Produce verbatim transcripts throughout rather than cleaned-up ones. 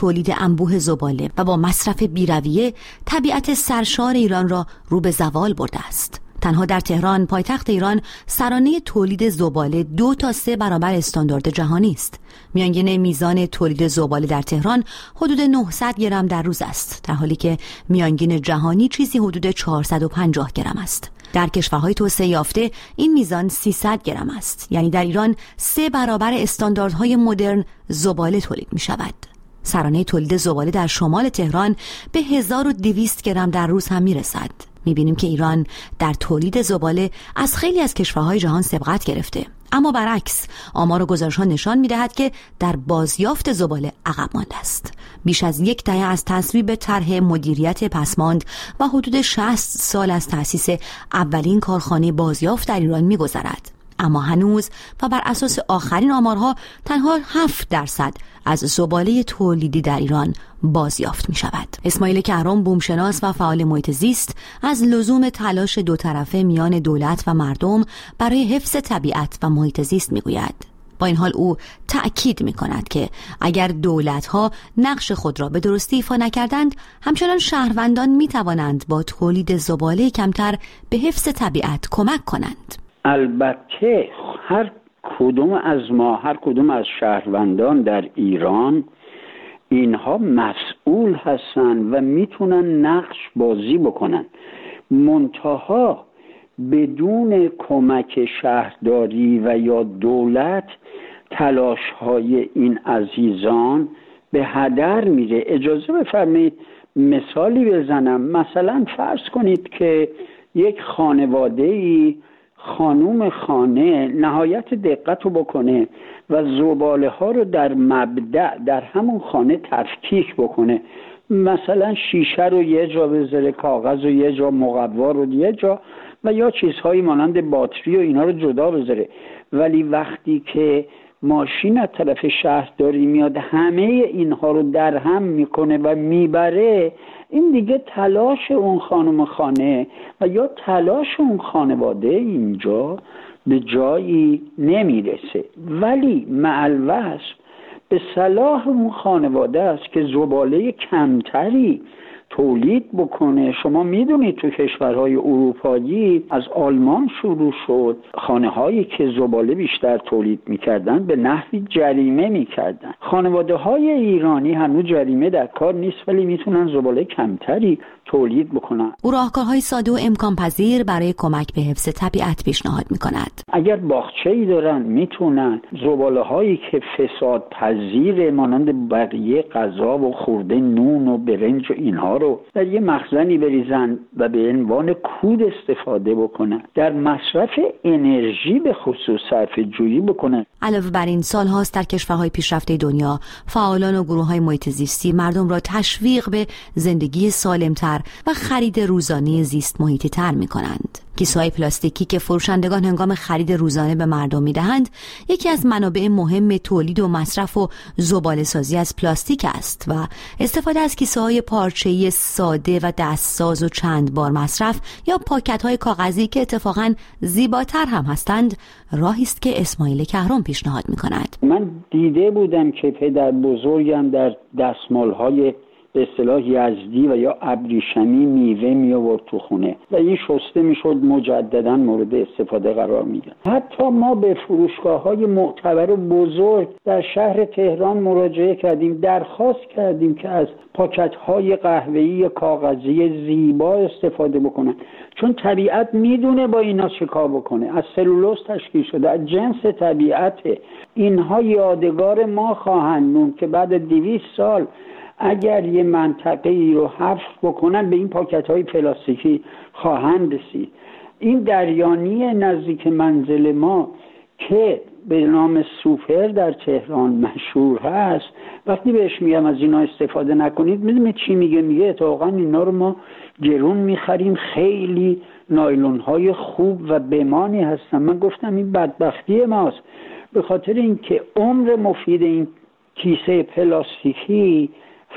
تولید انبوه زباله و با مصرف بی‌رویه طبیعت سرشار ایران را رو به زوال برده است. تنها در تهران، پایتخت ایران، سرانه تولید زباله دو تا سه برابر استاندارد جهانی است. میانگین میزان تولید زباله در تهران حدود نهصد گرم در روز است، در حالی که میانگین جهانی چیزی حدود چهارصد و پنجاه گرم است. در کشورهای توسعه یافته این میزان سیصد گرم است، یعنی در ایران سه برابر استانداردهای مدرن زباله تولید می شود. سرانه تولید زباله در شمال تهران به هزار و دویست گرم در روز هم می رسد. می بینیم که ایران در تولید زباله از خیلی از کشورهای جهان سبقت گرفته، اما برعکس آمار و گزارش‌ها نشان می‌دهد که در بازیافت زباله عقب مانده است. بیش از یک دهه از تصویب طرح مدیریت پسماند و حدود شصت سال از تأسیس اولین کارخانه بازیافت در ایران می‌گذرد، اما هنوز و بر اساس آخرین آمارها تنها هفت درصد از زباله تولیدی در ایران بازیافت می شود. اسماعیل کهرم، بومشناس و فعال محیط زیست، از لزوم تلاش دو طرفه میان دولت و مردم برای حفظ طبیعت و محیط زیست می گوید. با این حال او تأکید می کند که اگر دولت‌ها نقش خود را به درستی ایفا نکردند، همچنان شهروندان می توانند با تولید زباله کمتر به حفظ طبیعت کمک کنند. البته هر کدوم از ما، هر کدوم از شهروندان در ایران، اینها مسئول هستن و میتونن نقش بازی بکنن، منتها بدون کمک شهرداری و یا دولت تلاش های این عزیزان به هدر میره. اجازه بفرمایید مثالی بزنم. مثلا فرض کنید که یک خانواده‌ای، خانوم خانه نهایت دقت رو بکنه و زباله ها رو در مبدأ در همون خانه تفکیک بکنه، مثلا شیشه رو یه جا بذاره، کاغذ رو یه جا، مقوا رو یه جا و یا چیزهایی مانند باتری و اینا رو جدا بذاره. ولی وقتی که ماشین از طرف شهرداری میاد همه اینها رو در هم میکنه و میبره، این دیگه تلاش اون خانم خانه و یا تلاش اون خانواده اینجا به جایی نمیرسه. ولی مع الوصف به صلاح اون خانواده است که زباله کمتری تولید بکنه. شما میدونید تو کشورهای اروپایی از آلمان شروع شد، خانه هایی که زباله بیشتر تولید میکردن به نحوی جریمه میکردن. خانواده های ایرانی هنوز جریمه در کار نیست، ولی میتونن زباله کمتری تولید بکنن. او راهکارهای ساده و امکان پذیر برای کمک به حفظ طبیعت پیشنهاد میکند. اگر باغچه‌ای دارن میتونن زباله هایی که فساد پذیر مانند بقیه غذا و خورده نون و برنج و اینها رو در یه مخزنی بریزن و به عنوان کود استفاده بکنن. در مصرف انرژی به خصوص صرفه جویی بکنن. علاوه بر این، سال هاست در کشورهای پیشرفته دنیا فعالان و گروه های محیط زیستی مردم را تشویق به زندگی سالمتر و خرید روزانه زیست محیطی تر می کنند. کیسه‌های پلاستیکی که فروشندگان هنگام خرید روزانه به مردم میدهند یکی از منابع مهم تولید و مصرف و زباله سازی از پلاستیک است و استفاده از کیسه‌های پارچه‌ای ساده و دستساز و چند بار مصرف یا پاکت‌های کاغذی که اتفاقاً زیباتر هم هستند راهی است که اسماعیل کهرم پیشنهاد می‌کند. من دیده بودم که پدر بزرگم در دستمال‌های به اصطلاح یزدی و یا ابریشمی میوه می آورد تو خونه و این شسته میشد، مجددا مورد استفاده قرار میگرفت. حتی ما به فروشگاه‌های معتبر و بزرگ در شهر تهران مراجعه کردیم، درخواست کردیم که از پاکت‌های قهوه‌ای کاغذی زیبا استفاده بکنن، چون طبیعت میدونه با اینا چه کار بکنه. از سلولوز تشکیل شده، از جنس طبیعته. اینها یادگار ما خواهند موند که بعد دویست سال اگر یه منطقه ای رو حفظ بکنن به این پاکت های پلاستیکی خواهند رسید. این دریانی نزدیک منزل ما که به نام سوپر در تهران مشهور هست، وقتی بهش میگم از اینا استفاده نکنید، میدونید چی میگه؟ میگه اتفاقا اینا رو ما گرون میخریم، خیلی نایلون های خوب و بمانی هستن. من گفتم این بدبختی ماست، به خاطر اینکه عمر مفید این کیسه پلاستیکی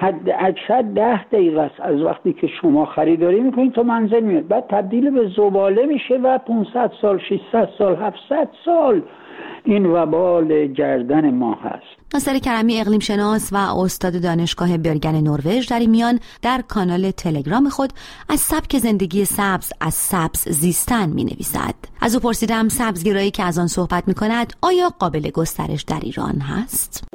حد اکثر ده دقیقه است از وقتی که شما خریداری میکنید تا منزل میاد، بعد تبدیل به زباله میشه و پانصد سال، ششصد سال، هفتصد سال این وبال گردن ما هست. ناصر کرمی اقلیم شناس و استاد دانشگاه برگن نروژ در این میان در کانال تلگرام خود از سبک زندگی سبز از سبز زیستن می نویسد. از او پرسیدم سبزگرایی که از آن صحبت می کند آیا قابل گسترش در ایران هست؟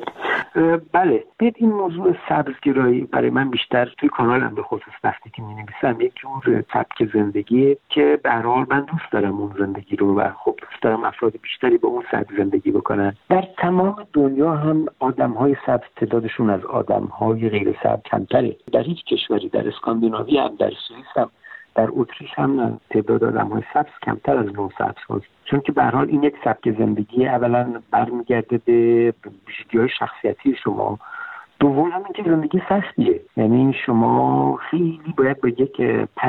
بله، بید این موضوع سبزگرایی برای من بیشتر توی کانالم به خصوص وقتی که می‌نویسم یک جور سبک زندگی که به هر حال من دوست دارم اون زندگی رو و خب دوست دارم افراد بیشتری با اون سبک زندگی بکنن. در تمام دنیا هم آدم‌های سبز تعدادشون از آدم‌های غیر سبز کمتره. در هیچ کشوری، در اسکاندیناوی هم، در سوئیس هم، در اتریش هم تعداد آدم‌های سبز کمتر از نون سبز هست، چون که به هر حال این یک سبک زندگی اولا برمیگرده به ویژگی‌های شخصیتی شما، دوم هم اینکه زندگی سختیه، یعنی شما خیلی باید با یک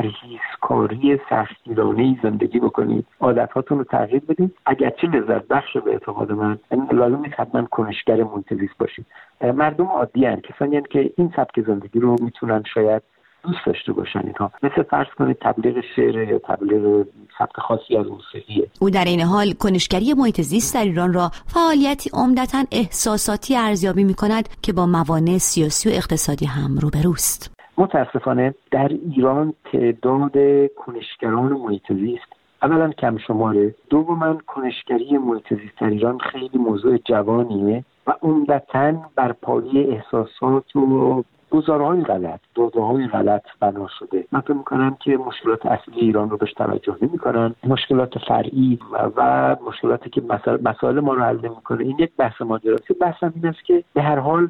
پرهیزکاری سختگیرانه‌ای زندگی بکنید، عادت‌هاتون رو تغییر بدید، اگرچه لذت بخش به اعتقاد من، لازم نیست حتما کنشگر محیط زیست باشید. مردم عادی هستند، کسانی هستند که این سبک زندگی رو میتونن شاید دوست داشته باشن اینها، مثل فرض کنید تبلیغ شعر یا تبلیغ سبک خاصی از موسیقیه. او در این حال کنشگری محیط زیست در ایران را فعالیتی عمدتاً احساساتی ارزیابی می‌کند که با موانع سیاسی و اقتصادی هم روبروست. متاسفانه در ایران تعداد کنشگران محیط زیست اولا کم شماره، دوما کنشگری محیط زیست در ایران خیلی موضوع جوانیه و عمدتاً بر پایه احساسات و گزارهای غلط، داده‌های غلط بنا شده. من فکر می‌کنم که مشکلات اصلی ایران رو بهش توجه نمی‌کنن، مشکلات فرعی و, و مشکلاتی که مسائل مسائل ما رو حل نمی‌کنه. این یک بحث ماجراست. بحث این است که به هر حال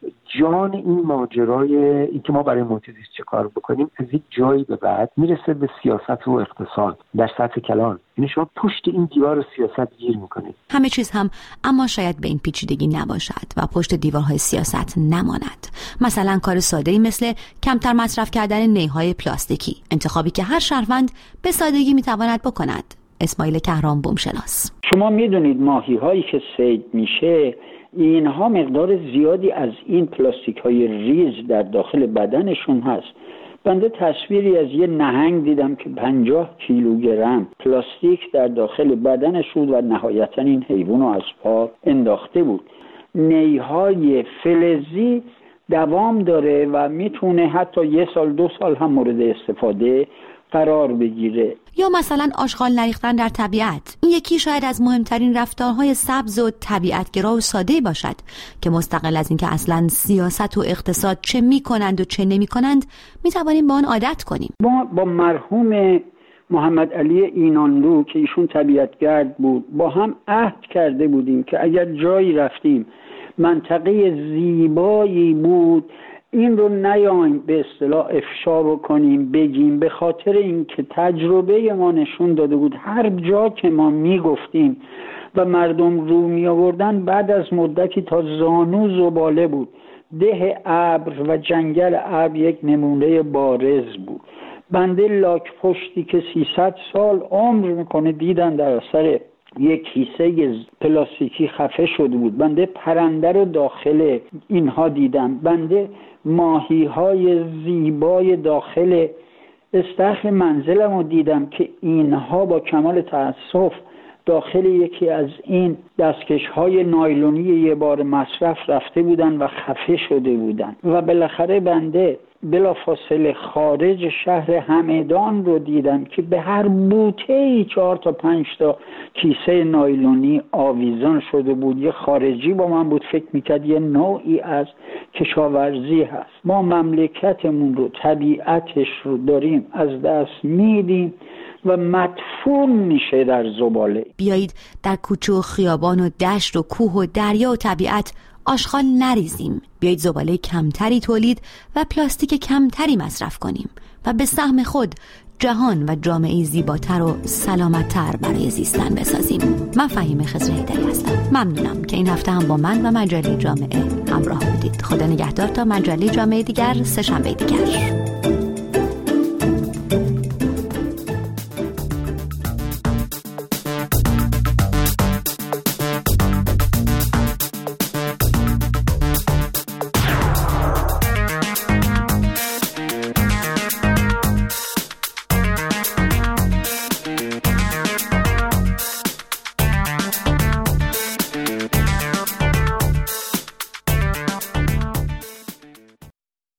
جان این ماجرای این که ما برای محیط زیست چه کار بکنیم از یک جایی به بعد میرسه به سیاست و اقتصاد در سطح کلان. یعنی شما پشت این دیوار سیاست گیر میکنید. همه چیز هم اما شاید به این پیچیدگی نباشد و پشت دیوارهای سیاست نماند. مثلا کار ساده‌ای مثل کمتر مصرف کردن نیهای پلاستیکی، انتخابی که هر شهروند به سادگی میتواند بکند. اسماعیل کهران بومشناس: شما میدونید ماهی هایی که صید میشه اینها مقدار زیادی از این پلاستیک های ریز در داخل بدنشون هست. بنده تصویری از یه نهنگ دیدم که پنجاه کیلوگرم پلاستیک در داخل بدنش بود و نهایتا این حیوان رو از پا انداخته بود. نیهای فلزی دوام داره و میتونه حتی یه سال دو سال هم مورد استفاده قرار بگیره. یا مثلا آشغال نریختن در طبیعت، این یکی شاید از مهمترین رفتارهای سبز و طبیعتگرا و ساده باشد که مستقل از اینکه اصلا سیاست و اقتصاد چه میکنند و چه نمیکنند میتوانیم با آن عادت کنیم. ما با مرحوم محمد علی اینانلو که ایشون طبیعتگرد بود با هم عهد کرده بودیم که اگر جایی رفتیم منطقه زیبایی بود این رو نیایم به اصطلاح افشا بکنیم بگیم، به خاطر اینکه تجربه ما نشون داده بود هر جا که ما میگفتیم و مردم رو می آوردن بعد از مدتی تا زانو زباله بود. ده ابر و جنگل ابر یک نمونه بارز بود. بنده لاک پشتی که سیصد سال عمر میکنه دیدن در اثر یک کیسه پلاستیکی خفه شده بود. بنده پرنده رو داخل اینها دیدم. بنده ماهی های زیبای داخل استخر منزلم رو دیدم که اینها با کمال تأسف داخل یکی از این دستکش های نایلونی یه بار مصرف رفته بودن و خفه شده بودن. و بالاخره بنده بلافاصله خارج شهر همدان رو دیدم که به هر بوته‌ای چهار تا پنج تا کیسه نایلونی آویزان شده بود. یه خارجی با من بود فکر میکرد یه نوعی از کشاورزی هست. ما مملکتمون رو، طبیعتش رو داریم از دست میدیم و مدفون میشه در زباله. بیایید در کوچه و خیابان و دشت و کوه و دریا و طبیعت آشغال نریزیم. بیایید زباله کمتری تولید و پلاستیک کمتری مصرف کنیم و به سهم خود جهان و جامعه زیباتر و سلامتتر برای زیستن بسازیم. من فهیم خضر حیدری هستم. ممنونم که این هفته هم با من و مجله جامعه همراه بودید. خدا نگهدار تا مجله جامعه دیگر سه شنبه دیگر.